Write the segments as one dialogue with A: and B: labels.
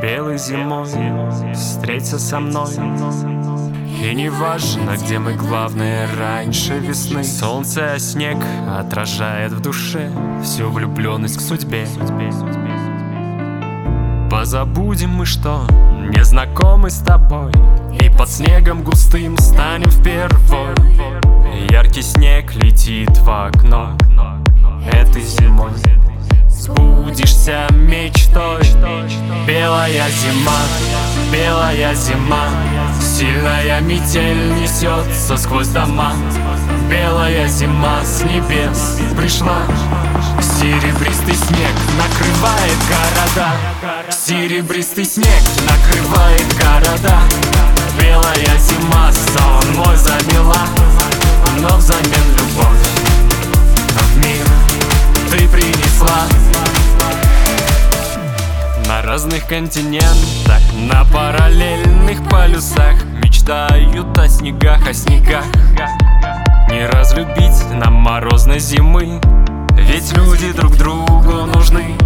A: белой зимой встреться со мной. И не важно, где мы, главное, раньше весны. Солнце, а снег отражает в душе всю влюбленность к судьбе. Позабудем мы, что не знакомы с тобой, и под снегом густым станем впервой. Яркий снег летит в окно этой зимой. Сбудешься мечтой. Белая зима, белая зима, сильная метель несется сквозь дома. Белая зима с небес пришла. Серебристый снег накрывает города. Серебристый снег накрывает города. Белая зима сон мой замела, но взамен любовь в мир ты принесла. На разных континентах, на параллельных полюсах мечтают о снегах, о снегах. Не разлюбить нам морозной зимы, ведь люди друг другу нужны.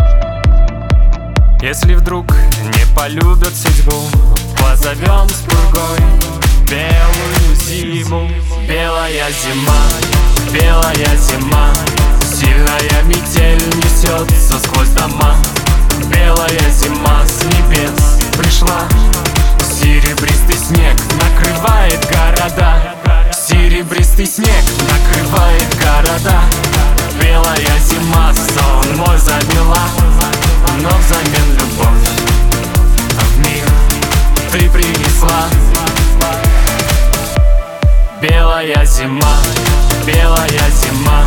A: Если вдруг не полюбят судьбу, позовем с пургой белую зиму. Белая зима, белая зима, сильная метель несется сквозь дома. Белая зима с небес пришла. Серебристый снег накрывает города. Серебристый снег накрывает города. Белая зима сон мой замела, но взамен любовь в мир ты принесла. Белая зима, белая зима,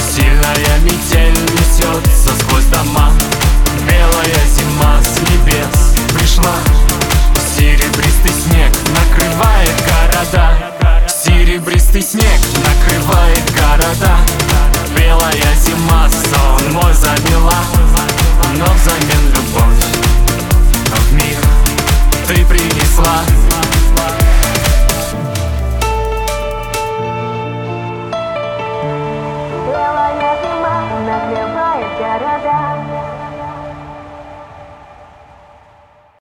A: сильная метель несется сквозь дома. Белая зима с небес